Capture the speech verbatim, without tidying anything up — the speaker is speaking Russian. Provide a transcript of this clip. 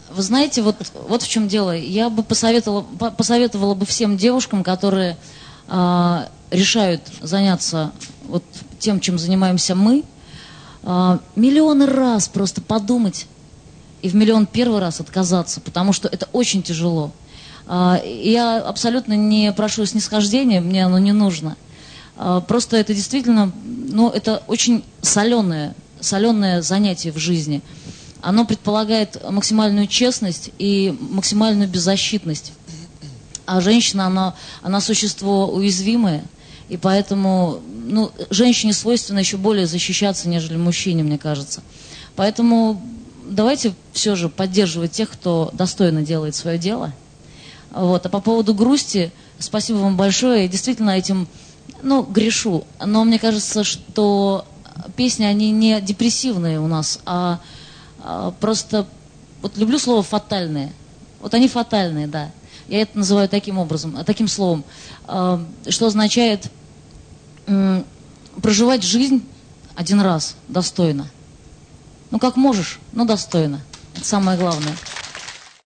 Вы знаете, вот, вот в чем дело. Я бы посоветовала, посоветовала бы всем девушкам, которые э, решают заняться вот тем, чем занимаемся мы, э, миллионы раз просто подумать и в миллион первый раз отказаться, потому что это очень тяжело. Э, я абсолютно не прошу снисхождения, мне оно не нужно. Э, просто это действительно, ну, это очень соленое, соленое занятие в жизни. Оно предполагает максимальную честность и максимальную беззащитность. А женщина, она, она существо уязвимое, и поэтому ну, женщине свойственно еще более защищаться, нежели мужчине, мне кажется. Поэтому давайте все же поддерживать тех, кто достойно делает свое дело. Вот. А по поводу грусти, спасибо вам большое. Я действительно этим ну, грешу. Но мне кажется, что песни, они не депрессивные у нас, а просто, вот люблю слово «фатальные». Вот они фатальные, да. Я это называю таким образом, таким словом, что означает проживать жизнь один раз достойно. Ну, как можешь, но достойно. Это самое главное.